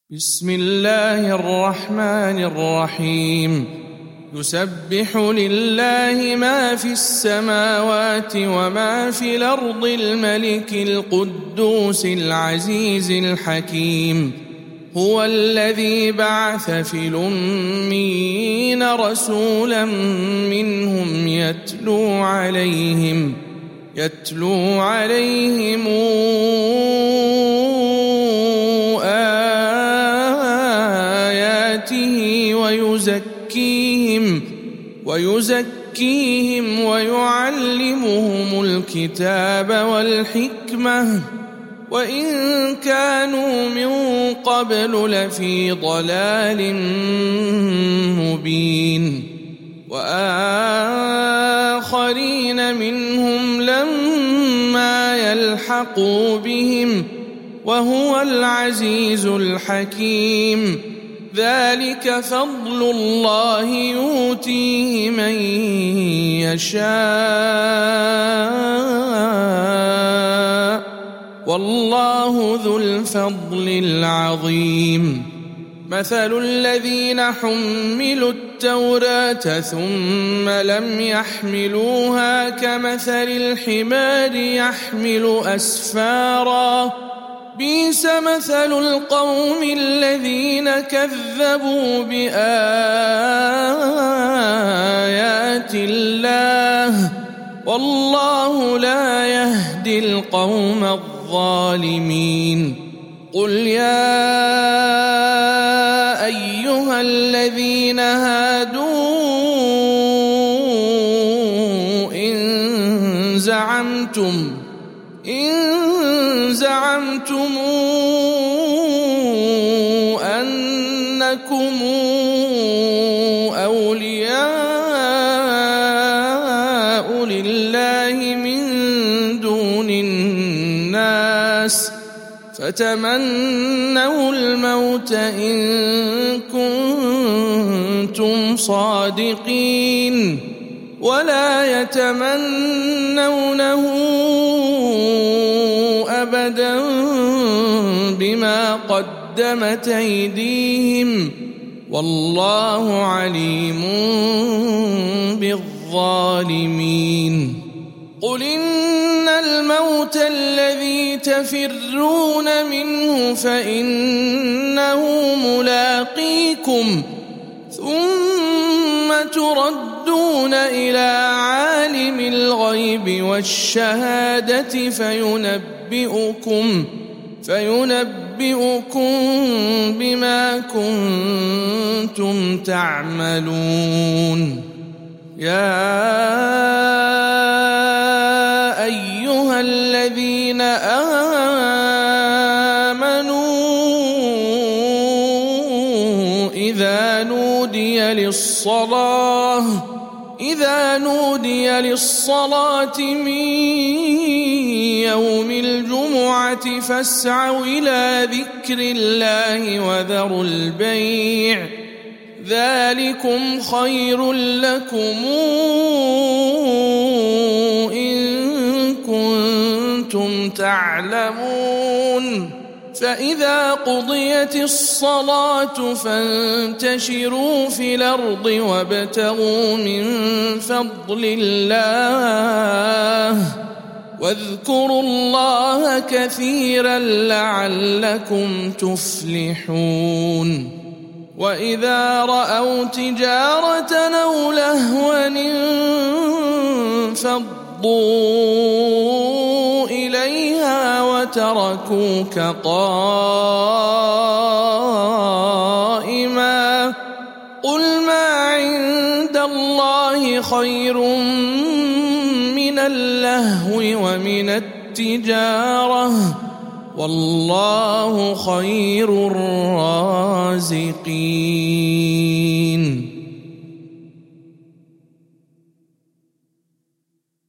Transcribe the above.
بسم الله الرحمن الرحيم. يسبح لله ما في السماوات وما في الأرض الملك القدوس العزيز الحكيم. هو الذي بعث في الأميين رسولا منهم يتلو عليهم آياته ويزكيهم ويعلمهم الكتاب والحكمة وإن كانوا من قبل لفي ضلال مبين. وآخرين منهم لما يلحقوا بهم وهو العزيز الحكيم. ذلك فضل الله يؤتيه من يشاء والله ذو الفضل العظيم. مثل الذين حملوا التوراة ثم لم يحملوها كمثل الحمار يحمل أسفارا بئس مثل القوم الذين كذبوا بآيات الله والله لا يهدي القوم الظالمين. قل يا أيها الذين هادوا إن زعمتم أنكم أولياء لله من دون الناس فتمنوا الموت إن كنتم صادقين ولا يتمنونه أبدا بما قدمت أيديهم والله عليم بالظالمين. قل إن الموت الذي تفرون منه فإنه ملاقيكم ثم تردون إلى عالم الغيب والشهادة فينبئكم بما كنتم تعملون. يا أيها الذين آمنوا إذا نودي للصلاة من يوم الجمعة فاسعوا إلى ذكر الله وذروا البيع ذلكم خير لكم إن كنتم تعلمون. فإذا قضيت الصلاة فانتشروا في الأرض وابتغوا من فضل الله واذكروا الله كثيرا لعلكم تفلحون. وإذا رأوا تجارة أو لهوا انفضوا إليها وتركوك قائما قل ما عند الله خير من اللهو ومن التجارة والله خير الرازقين.